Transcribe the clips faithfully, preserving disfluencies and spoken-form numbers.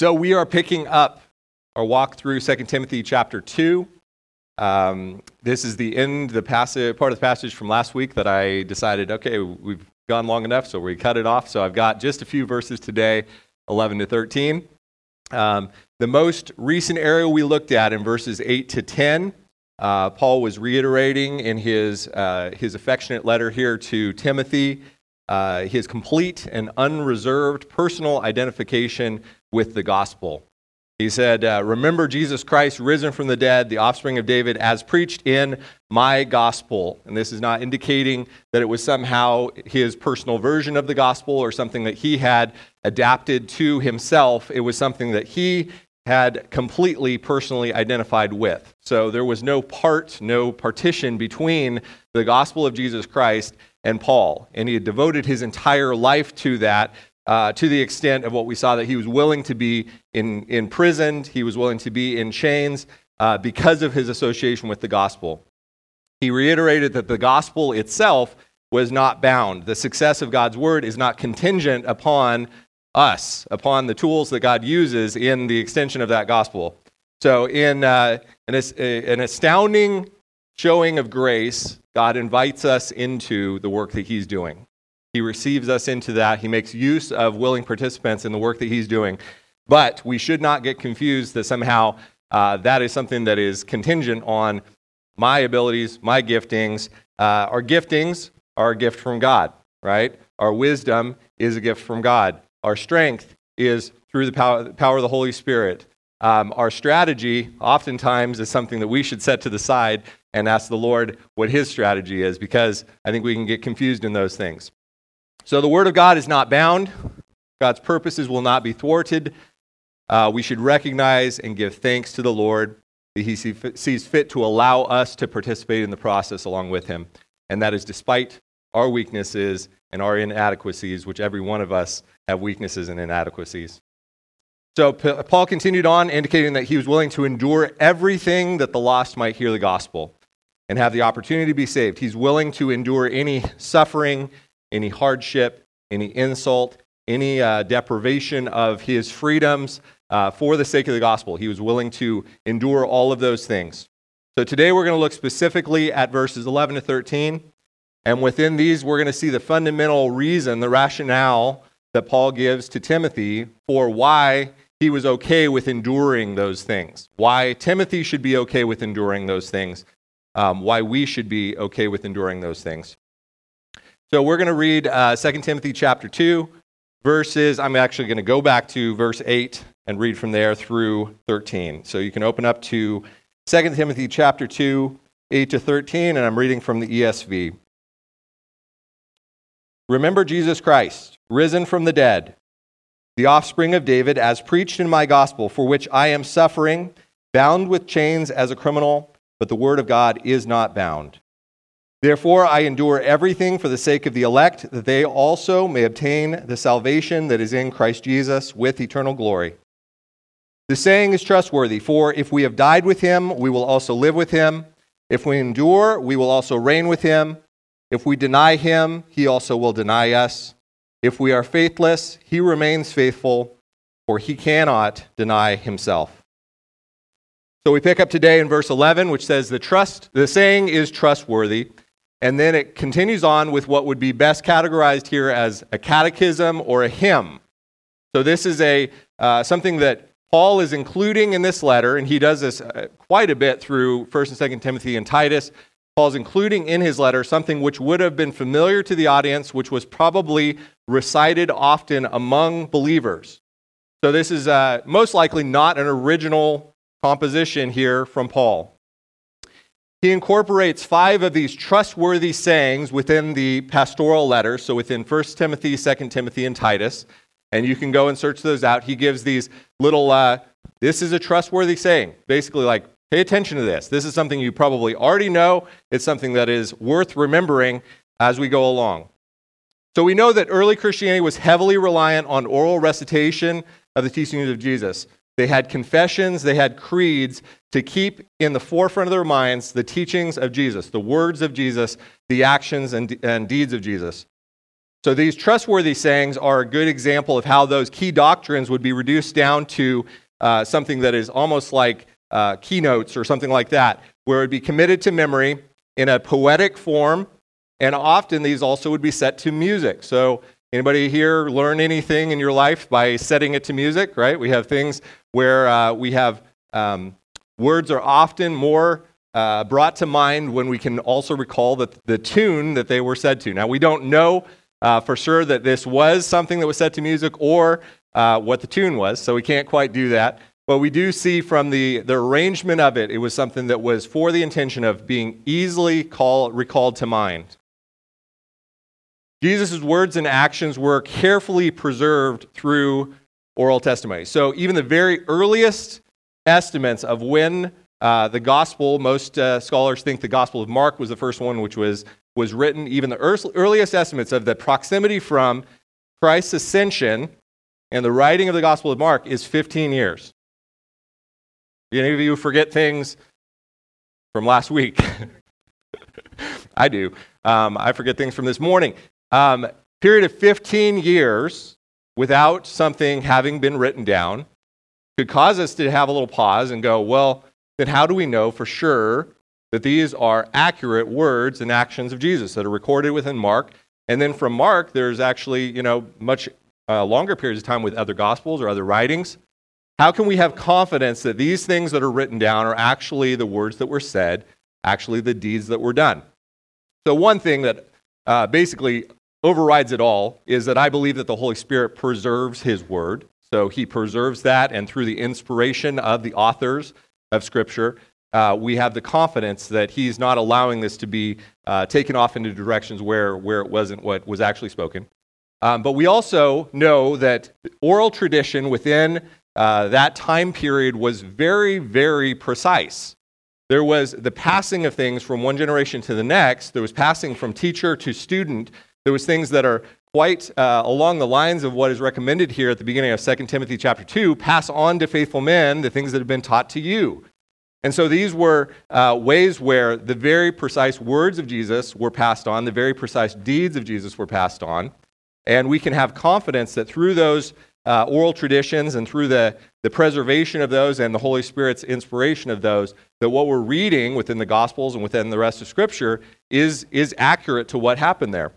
So we are picking up our walk through Second Timothy chapter two. Um, this is the end, the passage, part of the passage from last week that I decided, okay, we've gone long enough, so we cut it off. So I've got just a few verses today, eleven to thirteen. Um, the most recent area we looked at in verses eight to ten, uh, Paul was reiterating in his, uh, his affectionate letter here to Timothy, uh, his complete and unreserved personal identification with the gospel. He said, uh, remember Jesus Christ risen from the dead, the offspring of David, as preached in my gospel. And this is not indicating that it was somehow his personal version of the gospel or something that he had adapted to himself. It was something that he had completely personally identified with. So there was no part, no partition between the gospel of Jesus Christ and Paul. And he had devoted his entire life to that. Uh, to the extent of what we saw, that he was willing to be in, imprisoned, he was willing to be in chains uh, because of his association with the gospel. He reiterated that the gospel itself was not bound. The success of God's word is not contingent upon us, upon the tools that God uses in the extension of that gospel. So in uh, an, an astounding showing of grace, God invites us into the work that he's doing. He receives us into that. He makes use of willing participants in the work that he's doing. But we should not get confused that somehow uh, that is something that is contingent on my abilities, my giftings. Uh, our giftings are a gift from God, right? Our wisdom is a gift from God. Our strength is through the power, the power of the Holy Spirit. Um, our strategy oftentimes is something that we should set to the side and ask the Lord what his strategy is, because I think we can get confused in those things. So the word of God is not bound. God's purposes will not be thwarted. Uh, we should recognize and give thanks to the Lord that he see, sees fit to allow us to participate in the process along with him. And that is despite our weaknesses and our inadequacies, which every one of us have weaknesses and inadequacies. So P- Paul continued on, indicating that he was willing to endure everything that the lost might hear the gospel and have the opportunity to be saved. He's willing to endure any suffering, any hardship, any insult, any uh, deprivation of his freedoms uh, for the sake of the gospel. He was willing to endure all of those things. So today we're going to look specifically at verses eleven to thirteen. And within these, we're going to see the fundamental reason, the rationale that Paul gives to Timothy for why he was okay with enduring those things, why Timothy should be okay with enduring those things, um, why we should be okay with enduring those things. So we're going to read uh, Second Timothy chapter two, verses, I'm actually going to go back to verse eight and read from there through thirteen. So you can open up to Second Timothy chapter two, eight to thirteen, and I'm reading from the E S V. Remember Jesus Christ, risen from the dead, the offspring of David, as preached in my gospel, for which I am suffering, bound with chains as a criminal, but the word of God is not bound. Therefore, I endure everything for the sake of the elect, that they also may obtain the salvation that is in Christ Jesus with eternal glory. The saying is trustworthy, for if we have died with him, we will also live with him. If we endure, we will also reign with him. If we deny him, he also will deny us. If we are faithless, he remains faithful, for he cannot deny himself. So we pick up today in verse eleven, which says the trust, the saying is trustworthy. And then it continues on with what would be best categorized here as a catechism or a hymn. So this is a uh, something that Paul is including in this letter, and he does this uh, quite a bit through First and Second Timothy and Titus. Paul's including in his letter something which would have been familiar to the audience, which was probably recited often among believers. So this is uh, most likely not an original composition here from Paul. He incorporates five of these trustworthy sayings within the pastoral letters, so within First Timothy, Second Timothy, and Titus, and you can go and search those out. He gives these little, uh, this is a trustworthy saying, basically like, pay attention to this. This is something you probably already know. It's something that is worth remembering as we go along. So we know that early Christianity was heavily reliant on oral recitation of the teachings of Jesus. They had confessions, they had creeds to keep in the forefront of their minds the teachings of Jesus, the words of Jesus, the actions and, and deeds of Jesus. So these trustworthy sayings are a good example of how those key doctrines would be reduced down to uh, something that is almost like uh, keynotes or something like that, where it would be committed to memory in a poetic form, and often these also would be set to music. So anybody here learn anything in your life by setting it to music, right? We have things where uh, we have um, words are often more uh, brought to mind when we can also recall the, the tune that they were said to. Now, we don't know uh, for sure that this was something that was set to music or uh, what the tune was, so we can't quite do that. But we do see from the, the arrangement of it, it was something that was for the intention of being easily call, recalled to mind. Jesus' words and actions were carefully preserved through oral testimony. So even the very earliest estimates of when uh, the gospel, most uh, scholars think the Gospel of Mark was the first one which was, was written, even the earliest estimates of the proximity from Christ's ascension and the writing of the Gospel of Mark is fifteen years. Do any of you forget things from last week? I do. Um, I forget things from this morning. Um, period of fifteen years without something having been written down could cause us to have a little pause and go, well, then how do we know for sure that these are accurate words and actions of Jesus that are recorded within Mark? And then from Mark, there's actually, you know, much uh, longer periods of time with other gospels or other writings. How can we have confidence that these things that are written down are actually the words that were said, actually the deeds that were done? So one thing that uh, basically overrides it all is that I believe that the Holy Spirit preserves His Word. So He preserves that, and through the inspiration of the authors of Scripture, uh, we have the confidence that He's not allowing this to be uh, taken off into directions where, where it wasn't what was actually spoken. Um, but we also know that oral tradition within uh, that time period was very, very precise. There was the passing of things from one generation to the next. There was passing from teacher to student. There was things that are quite uh, along the lines of what is recommended here at the beginning of Second Timothy chapter two, pass on to faithful men the things that have been taught to you. And so these were uh, ways where the very precise words of Jesus were passed on, the very precise deeds of Jesus were passed on, and we can have confidence that through those uh, oral traditions and through the, the preservation of those and the Holy Spirit's inspiration of those, that what we're reading within the Gospels and within the rest of Scripture is, is accurate to what happened there.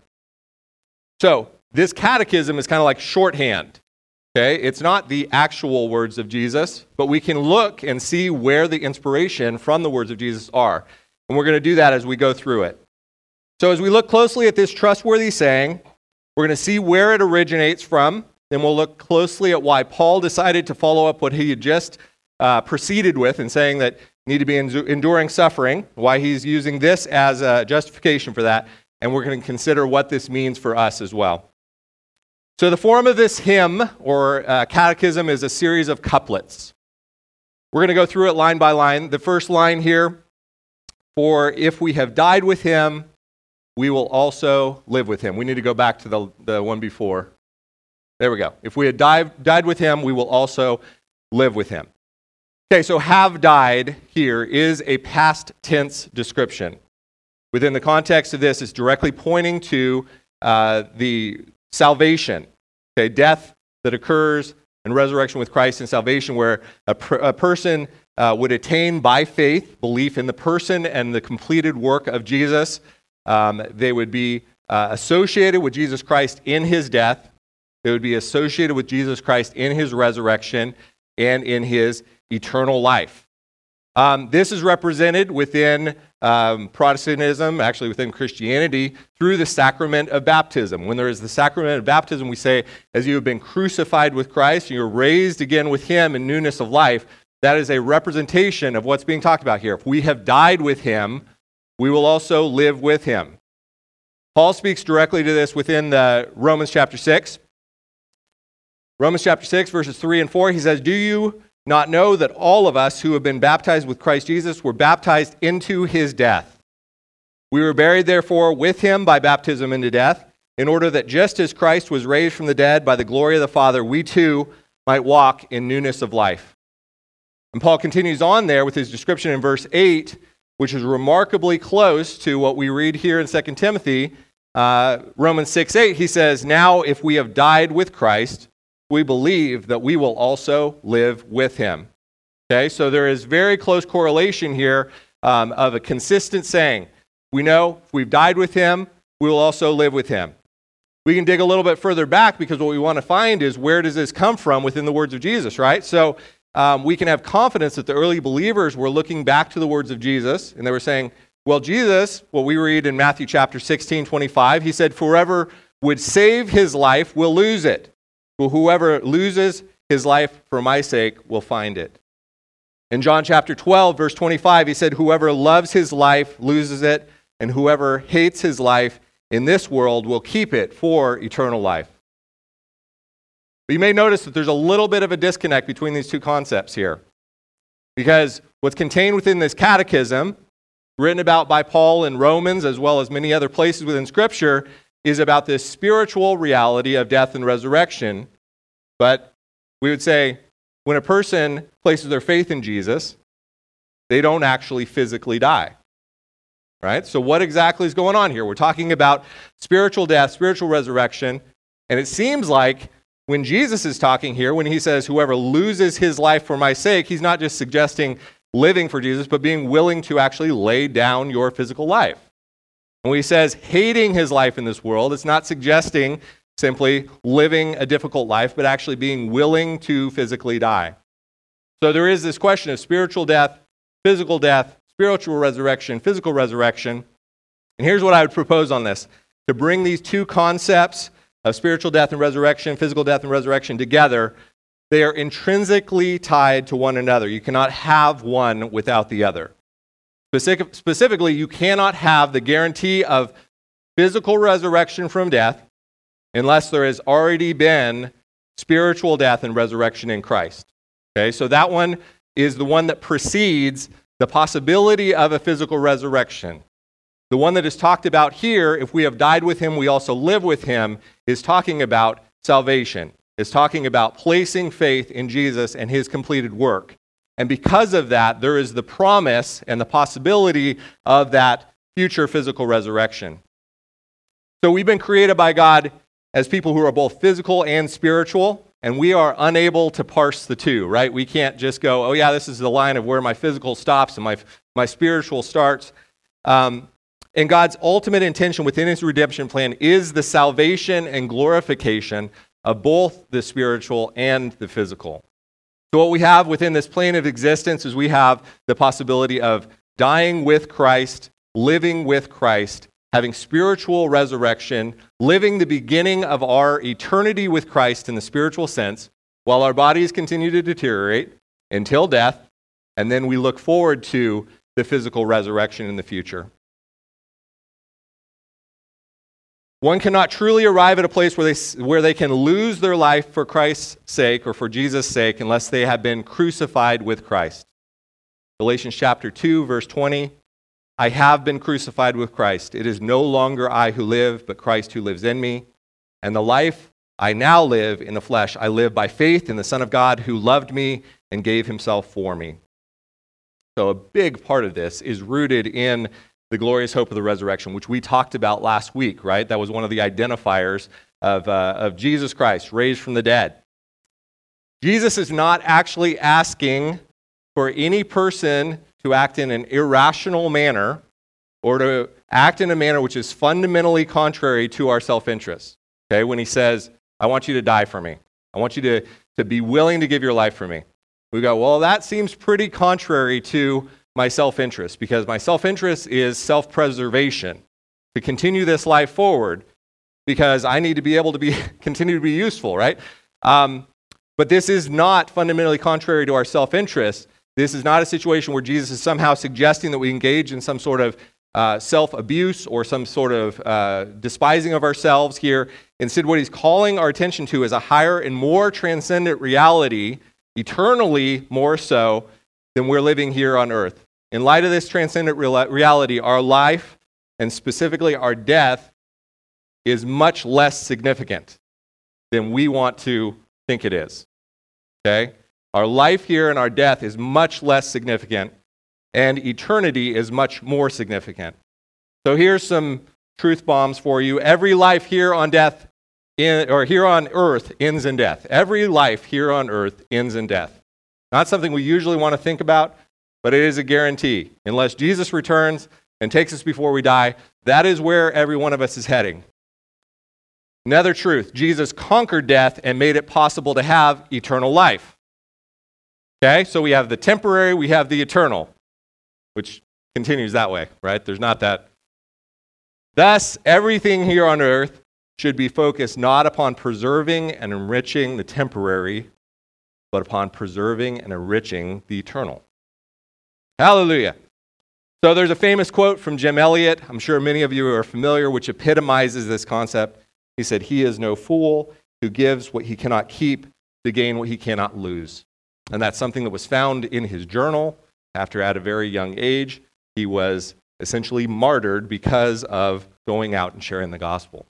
So this catechism is kind of like shorthand. Okay? It's not the actual words of Jesus, but we can look and see where the inspiration from the words of Jesus are. And we're going to do that as we go through it. So as we look closely at this trustworthy saying, we're going to see where it originates from. Then we'll look closely at why Paul decided to follow up what he had just uh, proceeded with in saying that you need to be enduring suffering, why he's using this as a justification for that. And we're going to consider what this means for us as well. So the form of this hymn or uh, catechism is a series of couplets. We're going to go through it line by line. The first line here, for if we have died with him, we will also live with him. We need to go back to the, the one before. There we go. If we had died, died with him, we will also live with him. Okay, so have died here is a past tense description. Within the context of this, it's directly pointing to uh, the salvation, okay, death that occurs and resurrection with Christ and salvation, where a, per, a person uh, would attain by faith, belief in the person and the completed work of Jesus. Um, they would be uh, associated with Jesus Christ in his death. They would be associated with Jesus Christ in his resurrection and in his eternal life. Um, this is represented within um, Protestantism, actually within Christianity, through the sacrament of baptism. When there is the sacrament of baptism, we say, as you have been crucified with Christ, and you're raised again with him in newness of life. That is a representation of what's being talked about here. If we have died with him, we will also live with him. Paul speaks directly to this within the Romans chapter six. Romans chapter six, verses three and four, he says, do you not know that all of us who have been baptized with Christ Jesus were baptized into his death? We were buried, therefore, with him by baptism into death, in order that just as Christ was raised from the dead by the glory of the Father, we too might walk in newness of life. And Paul continues on there with his description in verse eight, which is remarkably close to what we read here in Second Timothy. uh, Romans six eight, he says, now if we have died with Christ, we believe that we will also live with him. Okay, so there is very close correlation here um, of a consistent saying. We know if we've died with him, we will also live with him. We can dig a little bit further back because what we want to find is where does this come from within the words of Jesus, right? So um, we can have confidence that the early believers were looking back to the words of Jesus, and they were saying, well, Jesus, what we read in Matthew chapter sixteen, twenty-five, he said, whoever would save his life will lose it. Well, whoever loses his life for my sake will find it. In John chapter twelve, verse twenty-five, he said, whoever loves his life loses it, and whoever hates his life in this world will keep it for eternal life. But you may notice that there's a little bit of a disconnect between these two concepts here. Because what's contained within this catechism, written about by Paul in Romans, as well as many other places within Scripture, is about this spiritual reality of death and resurrection. But we would say, when a person places their faith in Jesus, they don't actually physically die. Right? So what exactly is going on here? We're talking about spiritual death, spiritual resurrection, and it seems like when Jesus is talking here, when he says, whoever loses his life for my sake, he's not just suggesting living for Jesus, but being willing to actually lay down your physical life. And when he says hating his life in this world, it's not suggesting simply living a difficult life, but actually being willing to physically die. So there is this question of spiritual death, physical death, spiritual resurrection, physical resurrection. And here's what I would propose on this. To bring these two concepts of spiritual death and resurrection, physical death and resurrection together, they are intrinsically tied to one another. You cannot have one without the other. Specific, specifically, you cannot have the guarantee of physical resurrection from death unless there has already been spiritual death and resurrection in Christ. Okay, so that one is the one that precedes the possibility of a physical resurrection. The one that is talked about here, if we have died with him, we also live with him, is talking about salvation. Is talking about placing faith in Jesus and his completed work. And because of that, there is the promise and the possibility of that future physical resurrection. So we've been created by God as people who are both physical and spiritual, and we are unable to parse the two, right? We can't just go, oh yeah, this is the line of where my physical stops and my, my spiritual starts. Um, and God's ultimate intention within his redemption plan is the salvation and glorification of both the spiritual and the physical. So what we have within this plane of existence is we have the possibility of dying with Christ, living with Christ, having spiritual resurrection, living the beginning of our eternity with Christ in the spiritual sense, while our bodies continue to deteriorate until death, and then we look forward to the physical resurrection in the future. One cannot truly arrive at a place where they, where they can lose their life for Christ's sake or for Jesus' sake unless they have been crucified with Christ. Galatians chapter two, verse twenty, I have been crucified with Christ. It is no longer I who live, but Christ who lives in me. And the life I now live in the flesh, I live by faith in the Son of God who loved me and gave himself for me. So a big part of this is rooted in the glorious hope of the resurrection, which we talked about last week, right? That was one of the identifiers of, uh, of Jesus Christ, raised from the dead. Jesus is not actually asking for any person to act in an irrational manner or to act in a manner which is fundamentally contrary to our self-interest. Okay, when he says, I want you to die for me. I want you to, to be willing to give your life for me. We go, well, that seems pretty contrary to my self-interest, because my self-interest is self-preservation, to continue this life forward, because I need to be able to be continue to be useful, right? Um, but this is not fundamentally contrary to our self-interest. This is not a situation where Jesus is somehow suggesting that we engage in some sort of uh, self-abuse or some sort of uh, despising of ourselves here. Instead, what he's calling our attention to is a higher and more transcendent reality, eternally more so, than we're living here on earth. In light of this transcendent real- reality, our life, and specifically our death, is much less significant than we want to think it is. Okay? Our life here and our death is much less significant, and eternity is much more significant. So here's some truth bombs for you. Every life here on death, in, or here on earth, ends in death. Every life here on earth ends in death. Not something we usually want to think about, but it is a guarantee. Unless Jesus returns and takes us before we die, that is where every one of us is heading. Another truth, Jesus conquered death and made it possible to have eternal life. Okay, so we have the temporary, we have the eternal, which continues that way, right? There's not that. Thus, everything here on earth should be focused not upon preserving and enriching the temporary, but upon preserving and enriching the eternal. Hallelujah. So there's a famous quote from Jim Elliot, I'm sure many of you are familiar, which epitomizes this concept. He said, "He is no fool who gives what he cannot keep to gain what he cannot lose." And that's something that was found in his journal after at a very young age. He was essentially martyred because of going out and sharing the gospel.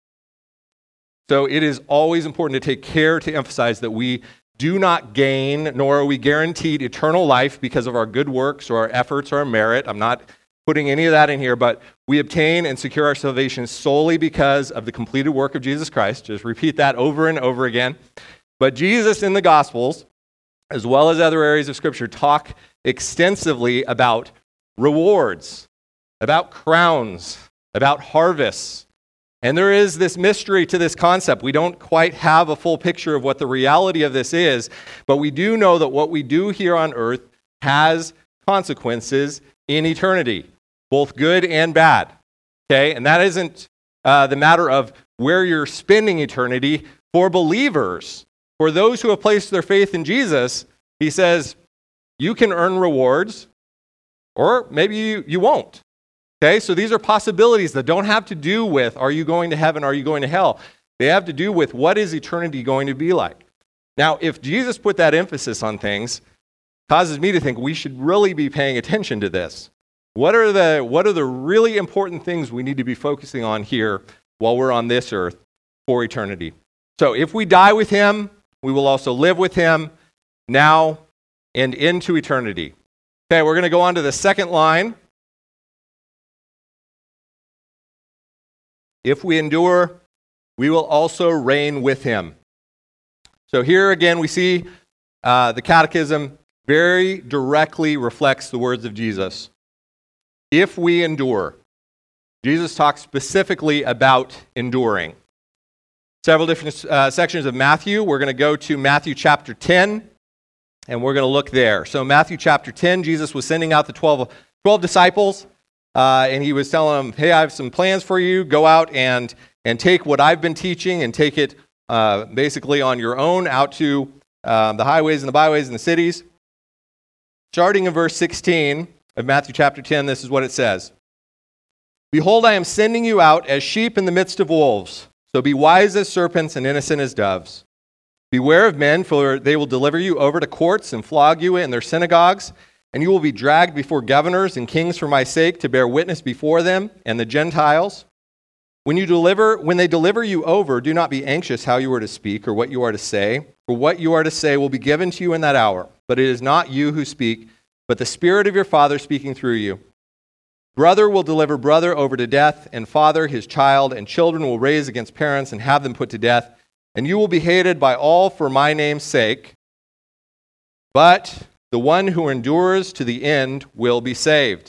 So it is always important to take care to emphasize that we do not gain, nor are we guaranteed eternal life because of our good works or our efforts or our merit. I'm not putting any of that in here, but we obtain and secure our salvation solely because of the completed work of Jesus Christ. Just repeat that over and over again. But Jesus in the Gospels, as well as other areas of Scripture, talk extensively about rewards, about crowns, about harvests. And there is this mystery to this concept. We don't quite have a full picture of what the reality of this is, but we do know that what we do here on earth has consequences in eternity, both good and bad. Okay? And that isn't uh, the matter of where you're spending eternity. For believers, for those who have placed their faith in Jesus, he says, you can earn rewards, or maybe you, you won't. Okay, so these are possibilities that don't have to do with, are you going to heaven, are you going to hell? They have to do with, what is eternity going to be like? Now, if Jesus put that emphasis on things, causes me to think we should really be paying attention to this. What are the, what are the really important things we need to be focusing on here while we're on this earth for eternity? So if we die with him, we will also live with him now and into eternity. Okay, we're going to go on to the second line. If we endure, we will also reign with him. So here again, we see uh, the catechism very directly reflects the words of Jesus. If we endure. Jesus talks specifically about enduring. Several different uh, sections of Matthew. We're going to go to Matthew chapter ten, and we're going to look there. So Matthew chapter ten, Jesus was sending out the twelve, twelve disciples, uh, and he was telling them, hey, I have some plans for you. Go out and, and take what I've been teaching and take it uh, basically on your own out to uh, the highways and the byways and the cities. Starting in verse sixteen of Matthew chapter ten, this is what it says. Behold, I am sending you out as sheep in the midst of wolves. So be wise as serpents and innocent as doves. Beware of men, for they will deliver you over to courts and flog you in their synagogues, and you will be dragged before governors and kings for my sake to bear witness before them and the Gentiles. When you deliver, when they deliver you over, do not be anxious how you are to speak or what you are to say, for what you are to say will be given to you in that hour. But it is not you who speak, but the Spirit of your Father speaking through you. Brother will deliver brother over to death, and father his child, and children will raise against parents and have them put to death. And you will be hated by all for my name's sake. But the one who endures to the end will be saved.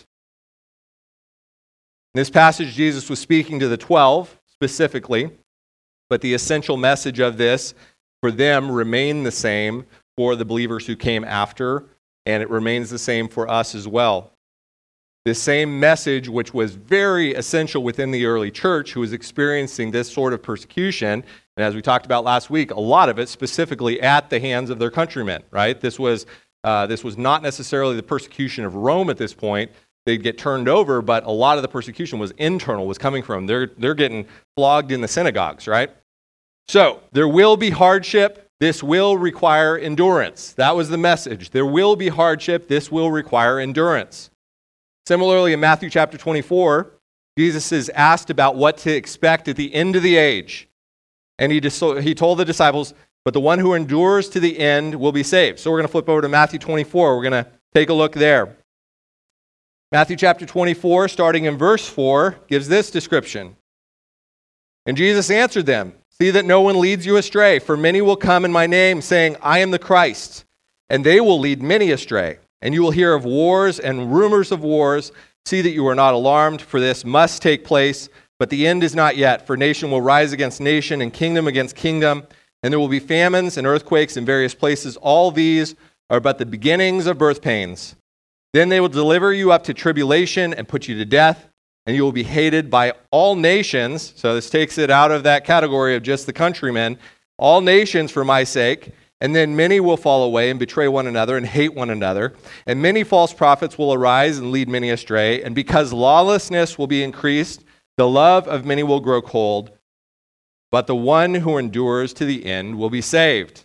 In this passage, Jesus was speaking to the twelve specifically, but the essential message of this for them remained the same for the believers who came after, and it remains the same for us as well. This same message, which was very essential within the early church, who was experiencing this sort of persecution, and as we talked about last week, a lot of it specifically at the hands of their countrymen, right? This was, uh, this was not necessarily the persecution of Rome at this point. They'd get turned over, but a lot of the persecution was internal, was coming from them. They're, they're getting flogged in the synagogues, right? So there will be hardship. This will require endurance. That was the message. There will be hardship. This will require endurance. Similarly, in Matthew chapter twenty-four, Jesus is asked about what to expect at the end of the age. And he, dis- he told the disciples, but the one who endures to the end will be saved. So we're going to flip over to Matthew twenty-four. We're going to take a look there. Matthew chapter twenty-four, starting in verse four, gives this description. And Jesus answered them, "See that no one leads you astray, for many will come in my name, saying, 'I am the Christ,' and they will lead many astray. And you will hear of wars and rumors of wars. See that you are not alarmed, for this must take place, but the end is not yet. For nation will rise against nation, and kingdom against kingdom, and there will be famines and earthquakes in various places. All these are but the beginnings of birth pains. Then they will deliver you up to tribulation and put you to death, and you will be hated by all nations." So this takes it out of that category of just the countrymen. "All nations for my sake. And then many will fall away and betray one another and hate one another. And many false prophets will arise and lead many astray. And because lawlessness will be increased, the love of many will grow cold. But the one who endures to the end will be saved."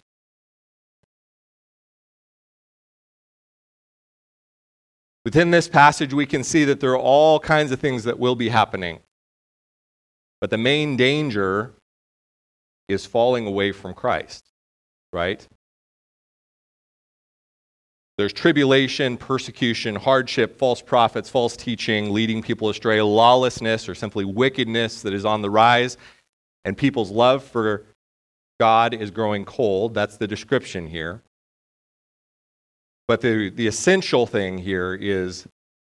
Within this passage, we can see that there are all kinds of things that will be happening. But the main danger is falling away from Christ. Right? There's tribulation, persecution, hardship, false prophets, false teaching, leading people astray, lawlessness or simply wickedness that is on the rise, and people's love for God is growing cold. That's the description here. But the, the essential thing here is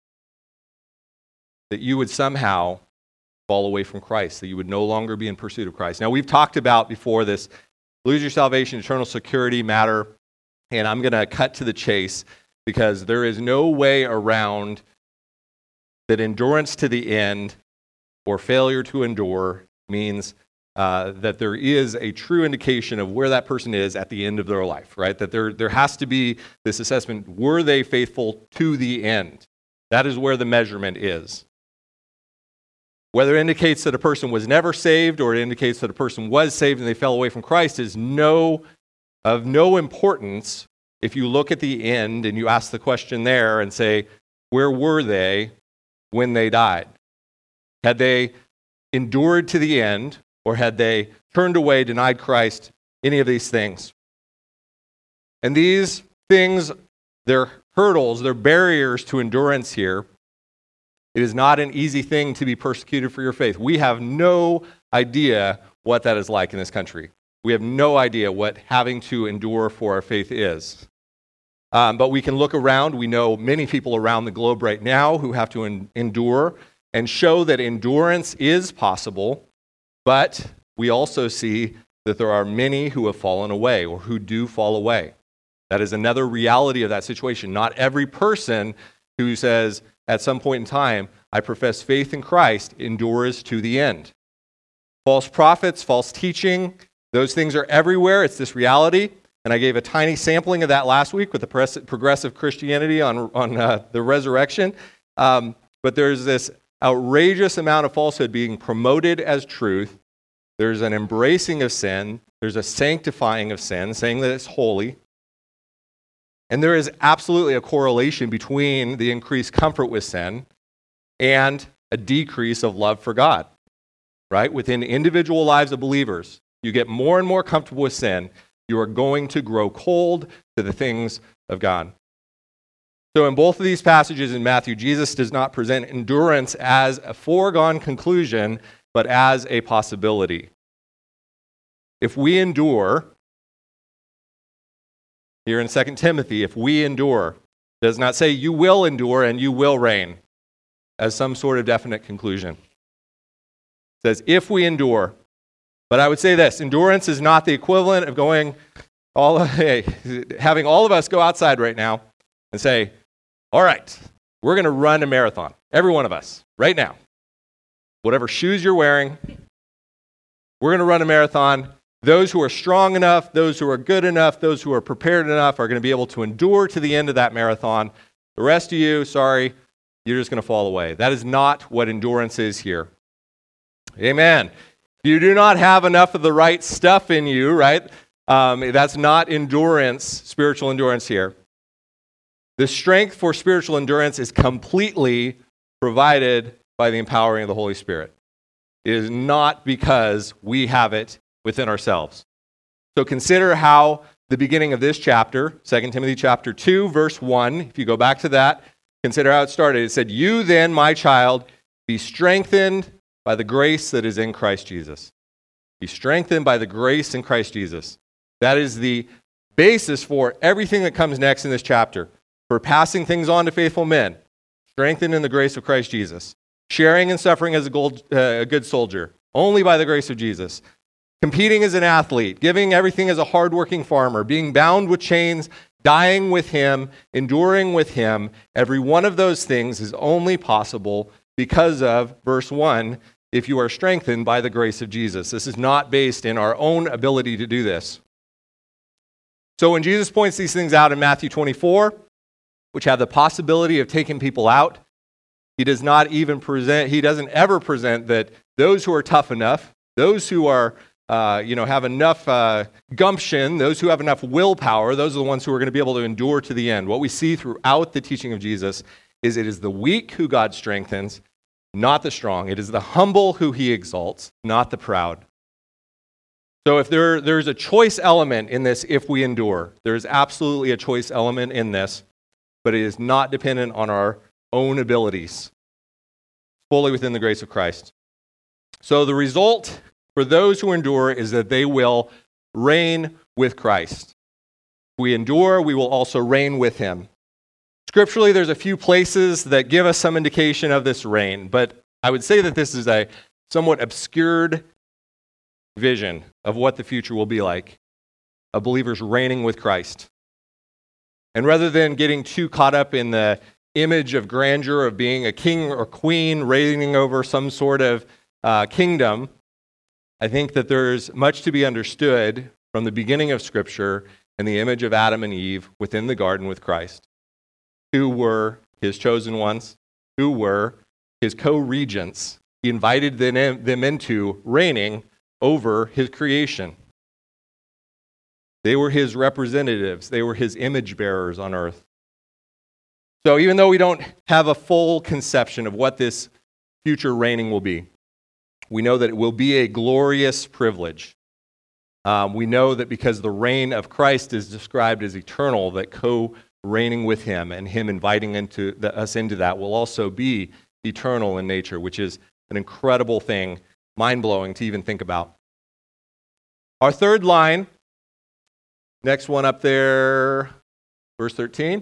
that you would somehow fall away from Christ, that you would no longer be in pursuit of Christ. Now, we've talked about before this lose your salvation, eternal security matter, and I'm going to cut to the chase because there is no way around that endurance to the end or failure to endure means uh, that there is a true indication of where that person is at the end of their life, right? That there, there has to be this assessment, were they faithful to the end? That is where the measurement is. Whether it indicates that a person was never saved or it indicates that a person was saved and they fell away from Christ is no of no importance if you look at the end and you ask the question there and say, where were they when they died? Had they endured to the end, or had they turned away, denied Christ, any of these things? And these things, they're hurdles, they're barriers to endurance here. It is not an easy thing to be persecuted for your faith. We have no idea what that is like in this country. We have no idea what having to endure for our faith is. Um, but we can look around. We know many people around the globe right now who have to en- endure and show that endurance is possible, but we also see that there are many who have fallen away or who do fall away. That is another reality of that situation. Not every person who says, at some point in time, I profess faith in Christ, endures to the end. False prophets, false teaching, those things are everywhere. It's this reality. And I gave a tiny sampling of that last week with the progressive Christianity on, on uh, the resurrection. Um, but there's this outrageous amount of falsehood being promoted as truth. There's an embracing of sin. There's a sanctifying of sin, saying that it's holy. And there is absolutely a correlation between the increased comfort with sin and a decrease of love for God, right? Within individual lives of believers, you get more and more comfortable with sin, you are going to grow cold to the things of God. So in both of these passages in Matthew, Jesus does not present endurance as a foregone conclusion, but as a possibility. If we endure, here in Second Timothy, if we endure, it does not say you will endure and you will reign as some sort of definite conclusion. It says if we endure. But I would say this, endurance is not the equivalent of going, all hey, having all of us go outside right now and say, all right, we're going to run a marathon, every one of us, right now. Whatever shoes you're wearing, we're going to run a marathon. Those who are strong enough, those who are good enough, those who are prepared enough are going to be able to endure to the end of that marathon. The rest of you, sorry, you're just going to fall away. That is not what endurance is here. Amen. If you do not have enough of the right stuff in you, right, um, that's not endurance, spiritual endurance here. The strength for spiritual endurance is completely provided by the empowering of the Holy Spirit. It is not because we have it within ourselves. So consider how the beginning of this chapter, Second Timothy chapter two, verse one, if you go back to that, Consider how it started. It said, "You then, my child, be strengthened by the grace that is in Christ Jesus." Be strengthened by the grace in Christ Jesus. That is the basis for everything that comes next in this chapter. For passing things on to faithful men, strengthened in the grace of Christ Jesus. Sharing and suffering as a, gold, uh, a good soldier, only by the grace of Jesus. Competing as an athlete, giving everything as a hardworking farmer, being bound with chains, dying with him, enduring with him. Every one of those things is only possible because of, verse one, if you are strengthened by the grace of Jesus. This is not based in our own ability to do this. So when Jesus points these things out in Matthew twenty-four, which have the possibility of taking people out, he does not even present, he doesn't ever present that those who are tough enough, those who are, uh, you know, have enough uh, gumption, those who have enough willpower, those are the ones who are going to be able to endure to the end. What we see throughout the teaching of Jesus is it is the weak who God strengthens, not the strong. It is the humble who he exalts, not the proud. So if there, there's a choice element in this, if we endure, there's absolutely a choice element in this, but it is not dependent on our own abilities, fully within the grace of Christ. So the result for those who endure is that they will reign with Christ. If we endure, we will also reign with him. Scripturally, there's a few places that give us some indication of this reign, but I would say that this is a somewhat obscured vision of what the future will be like, of believers reigning with Christ. And rather than getting too caught up in the image of grandeur of being a king or queen reigning over some sort of uh, kingdom, I think that there's much to be understood from the beginning of Scripture and the image of Adam and Eve within the garden with Christ, who were his chosen ones, who were his co-regents. He invited them, them into reigning over his creation. They were his representatives. They were his image bearers on earth. So even though we don't have a full conception of what this future reigning will be, we know that it will be a glorious privilege. Um, we know that because the reign of Christ is described as eternal, that co-reigning with him and him inviting into the, us into that will also be eternal in nature, which is an incredible thing, mind-blowing to even think about. Our third line, next one up there, verse thirteen.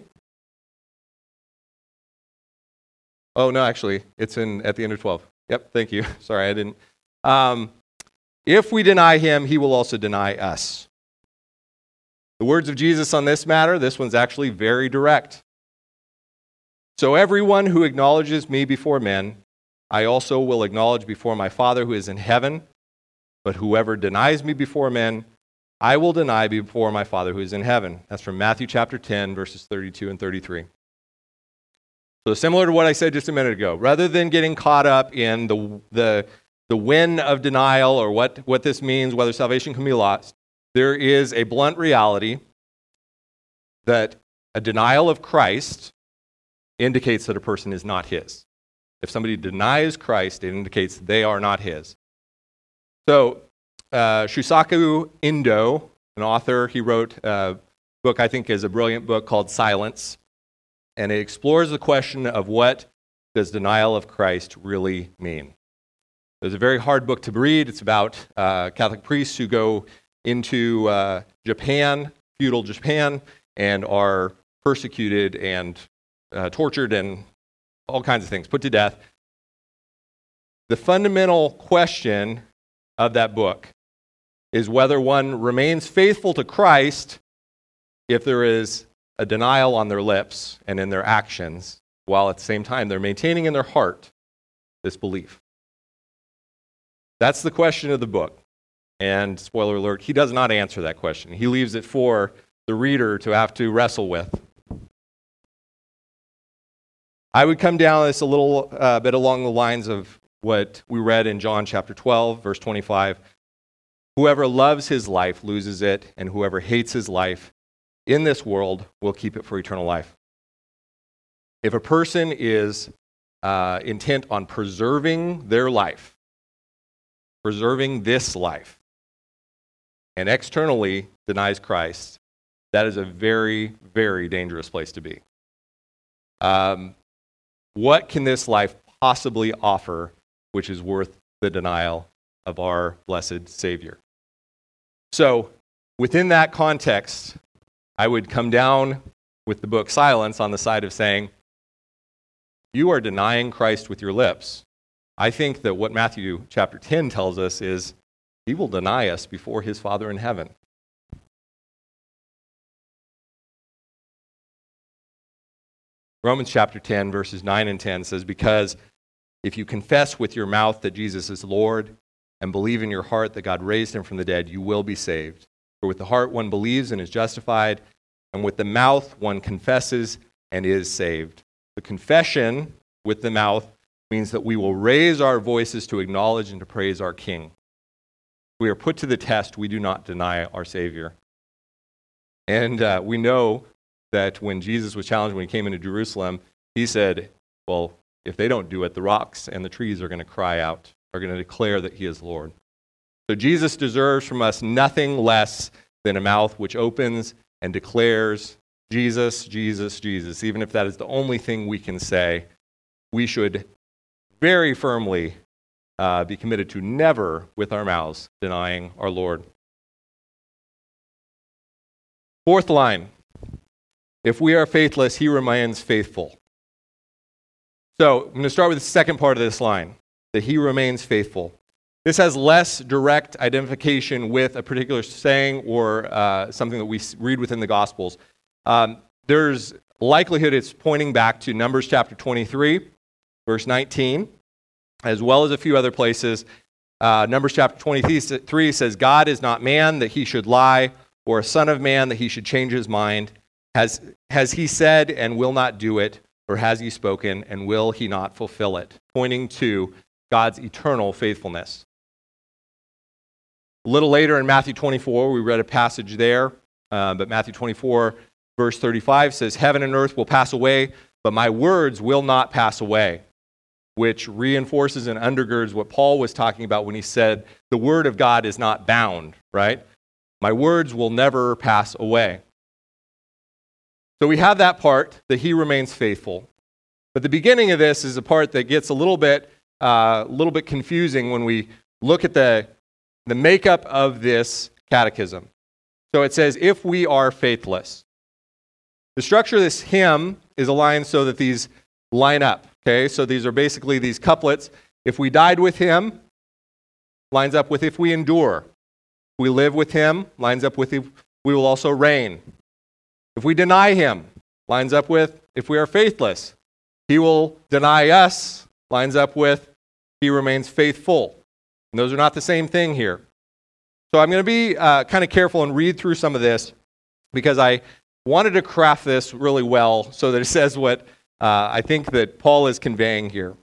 Oh, no, actually, it's in at the end of twelve. Yep, thank you. Sorry, I didn't. Um, if we deny him, he will also deny us. The words of Jesus on this matter, this one's actually very direct. So everyone who acknowledges me before men, I also will acknowledge before my Father who is in heaven. But whoever denies me before men, I will deny before my Father who is in heaven. That's from Matthew chapter ten, verses thirty-two and thirty-three. So similar to what I said just a minute ago, rather than getting caught up in the the, the when of denial or what, what this means, whether salvation can be lost, there is a blunt reality that a denial of Christ indicates that a person is not his. If somebody denies Christ, it indicates they are not his. So, uh, Shusaku Indo, an author, he wrote a book I think is a brilliant book called Silence, and it explores the question of what does denial of Christ really mean. It's a very hard book to read. It's about uh, Catholic priests who go into uh, Japan, feudal Japan, and are persecuted and uh, tortured and all kinds of things, put to death. The fundamental question of that book is whether one remains faithful to Christ if there is a denial on their lips and in their actions, while at the same time they're maintaining in their heart this belief. That's the question of the book. And spoiler alert, he does not answer that question. He leaves it for the reader to have to wrestle with. I would come down this a little uh, bit along the lines of what we read in John chapter twelve, verse twenty-five. Whoever loves his life loses it, and whoever hates his life in this world will keep it for eternal life. If a person is uh, intent on preserving their life, preserving this life, and externally denies Christ, that is a very, very dangerous place to be. Um, what can this life possibly offer which is worth the denial of our blessed Savior? So, within that context, I would come down with the book Silence on the side of saying, you are denying Christ with your lips. I think that what Matthew chapter ten tells us is he will deny us before his Father in heaven. Romans chapter ten, verses nine and ten says, because if you confess with your mouth that Jesus is Lord and believe in your heart that God raised him from the dead, you will be saved. For with the heart one believes and is justified, and with the mouth one confesses and is saved. The confession with the mouth means that we will raise our voices to acknowledge and to praise our King. We are put to the test. We do not deny our Savior. And uh, we know that when Jesus was challenged, when he came into Jerusalem, he said, well, if they don't do it, the rocks and the trees are going to cry out, are going to declare that he is Lord. So Jesus deserves from us nothing less than a mouth which opens and declares Jesus, Jesus, Jesus. Even if that is the only thing we can say, we should very firmly uh, be committed to never, with our mouths, denying our Lord. Fourth line, if we are faithless, he remains faithful. So I'm going to start with the second part of this line, that he remains faithful. This has less direct identification with a particular saying or uh, something that we read within the Gospels. Um, there's likelihood it's pointing back to Numbers chapter twenty-three, verse nineteen, as well as a few other places. Uh, Numbers chapter twenty-three says, God is not man that he should lie, or a son of man that he should change his mind. Has, has he said and will not do it, or has he spoken and will he not fulfill it? Pointing to God's eternal faithfulness. A little later in Matthew twenty-four, we read a passage there, uh, but Matthew twenty-four, verse thirty-five says, heaven and earth will pass away, but my words will not pass away, which reinforces and undergirds what Paul was talking about when he said, the word of God is not bound, right? My words will never pass away. So we have that part, that he remains faithful. But the beginning of this is a part that gets a little bit, uh, little bit confusing when we look at the, the makeup of this catechism. So it says, if we are faithless. The structure of this hymn is aligned so that these line up. Okay, so these are basically these couplets. If we died with him, lines up with if we endure. If we live with him, lines up with if we will also reign. If we deny him, lines up with if we are faithless. He will deny us, lines up with he remains faithful. And those are not the same thing here. So I'm going to be uh, kind of careful and read through some of this because I wanted to craft this really well so that it says what uh, I think that Paul is conveying here.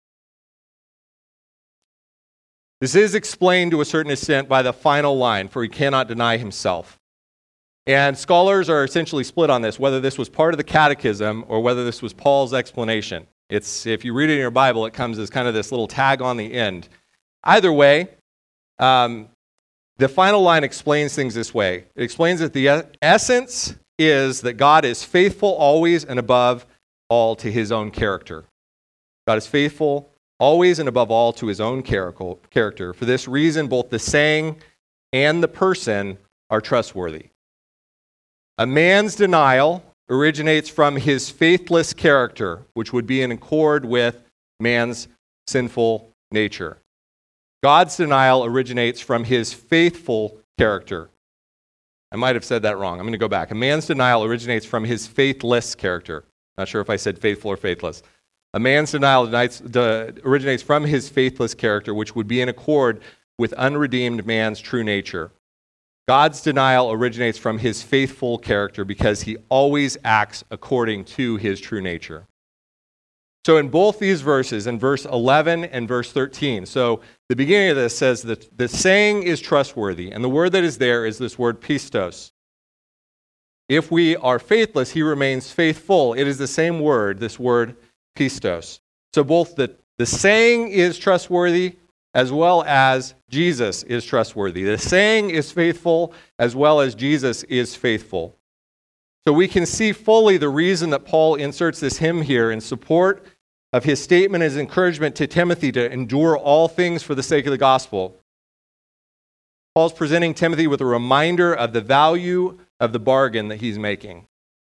This is explained to a certain extent by the final line, for he cannot deny himself. And scholars are essentially split on this, whether this was part of the catechism or whether this was Paul's explanation. It's, if you read it in your Bible, it comes as kind of this little tag on the end. Either way, um, the final line explains things this way. It explains that the essence is that God is faithful always and above all to his own character. God is faithful always and above all to his own character. For this reason, both the saying and the person are trustworthy. A man's denial originates from his faithless character, which would be in accord with man's sinful nature. God's denial originates from his faithful character. I might have said that wrong. I'm going to go back. A man's denial originates from his faithless character. Not sure if I said faithful or faithless. A man's denial denies, de, originates from his faithless character, which would be in accord with unredeemed man's true nature. God's denial originates from his faithful character because he always acts according to his true nature. So in both these verses, in verse eleven and verse thirteen, so the beginning of this says that the saying is trustworthy, and the word that is there is this word pistos. If we are faithless, he remains faithful. It is the same word, this word pistos. So both the, the saying is trustworthy as well as Jesus is trustworthy. The saying is faithful as well as Jesus is faithful. So we can see fully the reason that Paul inserts this hymn here in support of his statement as encouragement to Timothy to endure all things for the sake of the gospel, Paul's presenting Timothy with a reminder of the value of the bargain that he's making.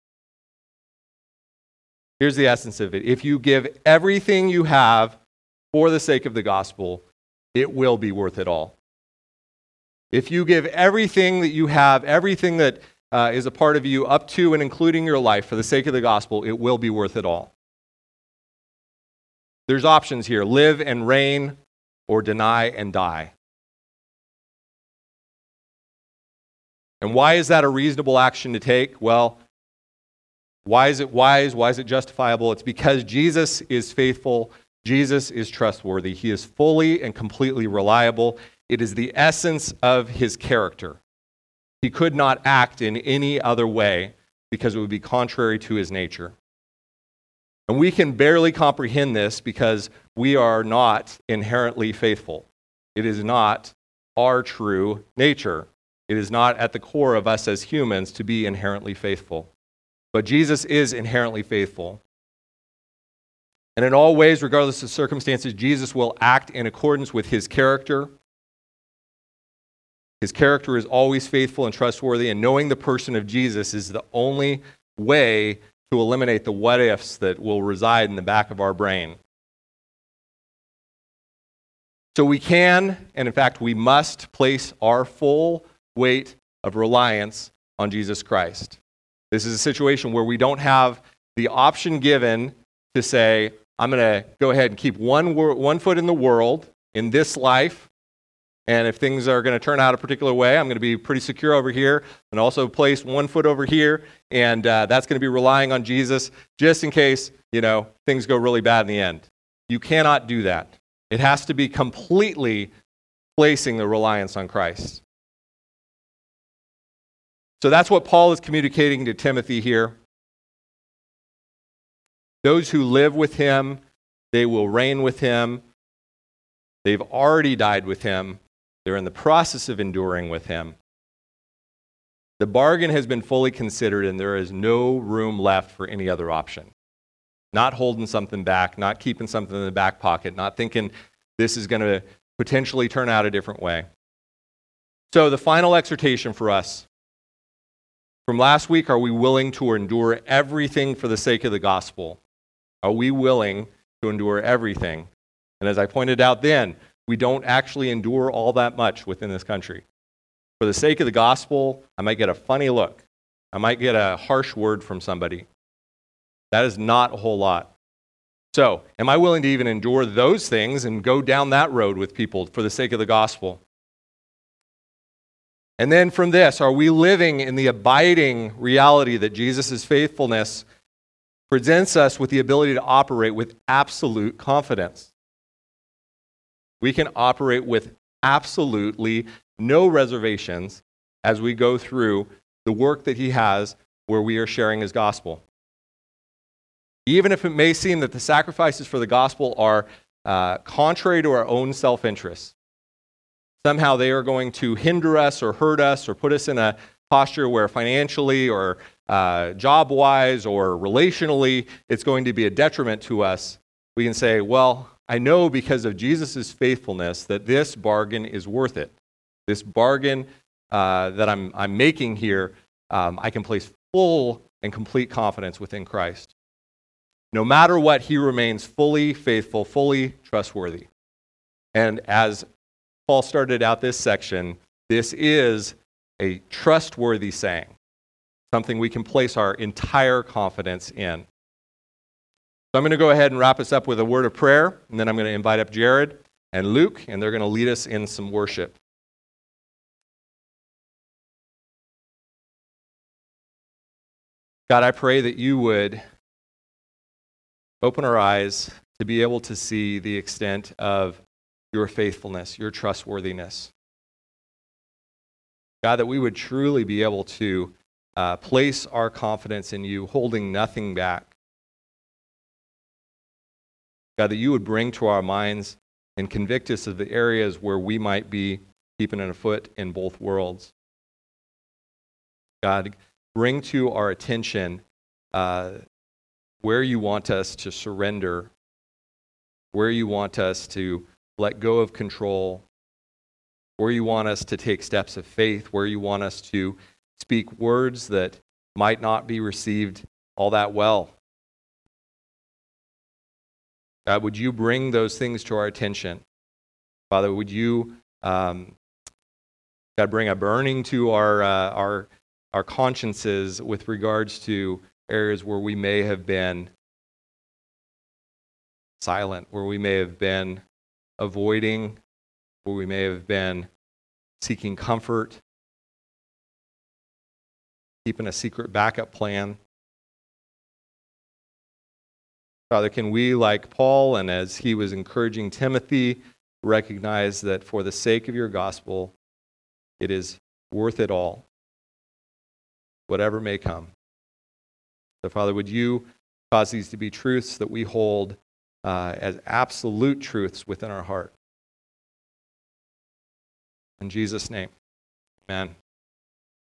Here's the essence of it. If you give everything you have for the sake of the gospel, it will be worth it all. If you give everything that you have, everything that uh, is a part of you, up to and including your life for the sake of the gospel, it will be worth it all. There's options here. Live and reign, or deny and die. And why is that a reasonable action to take? Well, why is it wise? Why is it justifiable? It's because Jesus is faithful. Jesus is trustworthy. He is fully and completely reliable. It is the essence of his character. He could not act in any other way because it would be contrary to his nature. And we can barely comprehend this because we are not inherently faithful. It is not our true nature. It is not at the core of us as humans to be inherently faithful. But Jesus is inherently faithful. And in all ways, regardless of circumstances, Jesus will act in accordance with his character. His character is always faithful and trustworthy, and knowing the person of Jesus is the only way to eliminate the what-ifs that will reside in the back of our brain. So we can, and in fact we must, place our full weight of reliance on Jesus Christ. This is a situation where we don't have the option given to say, I'm going to go ahead and keep one, wor- one foot in the world, in this life, and if things are going to turn out a particular way, I'm going to be pretty secure over here, and also place one foot over here, and uh, that's going to be relying on Jesus just in case, you know, things go really bad in the end. You cannot do that. It has to be completely placing the reliance on Christ. So that's what Paul is communicating to Timothy here. Those who live with him, they will reign with him. They've already died with him. They're in the process of enduring with him. The bargain has been fully considered, and there is no room left for any other option. Not holding something back, not keeping something in the back pocket, not thinking this is going to potentially turn out a different way. So the final exhortation for us from last week, are we willing to endure everything for the sake of the gospel? Are we willing to endure everything? And as I pointed out then, we don't actually endure all that much within this country. For the sake of the gospel, I might get a funny look. I might get a harsh word from somebody. That is not a whole lot. So, am I willing to even endure those things and go down that road with people for the sake of the gospel? And then from this, are we living in the abiding reality that Jesus' faithfulness presents us with the ability to operate with absolute confidence? We can operate with absolutely no reservations as we go through the work that he has where we are sharing his gospel. Even if it may seem that the sacrifices for the gospel are uh, contrary to our own self-interest. Somehow they are going to hinder us or hurt us or put us in a posture where financially or uh, job-wise or relationally it's going to be a detriment to us. We can say, well, I know because of Jesus' faithfulness that this bargain is worth it. This bargain uh, that I'm, I'm making here, um, I can place full and complete confidence within Christ. No matter what, he remains fully faithful, fully trustworthy. And as Paul started out this section, this is a trustworthy saying, something we can place our entire confidence in. So I'm going to go ahead and wrap us up with a word of prayer, and then I'm going to invite up Jared and Luke, and they're going to lead us in some worship. God, I pray that you would open our eyes to be able to see the extent of your faithfulness, your trustworthiness. God, that we would truly be able to uh, place our confidence in you, holding nothing back. God, that you would bring to our minds and convict us of the areas where we might be keeping a foot in both worlds. God, bring to our attention uh, where you want us to surrender where you want us to let go of control, where you want us to take steps of faith, where you want us to speak words that might not be received all that well. God, would you bring those things to our attention? Father, would you, um, God, bring a burning to our, uh, our, our consciences with regards to areas where we may have been silent, where we may have been avoiding, where we may have been seeking comfort, keeping a secret backup plan. Father, can we, like Paul, and as he was encouraging Timothy, recognize that for the sake of your gospel, it is worth it all, whatever may come. So, Father, would you cause these to be truths that we hold uh, as absolute truths within our heart? In Jesus' name, amen.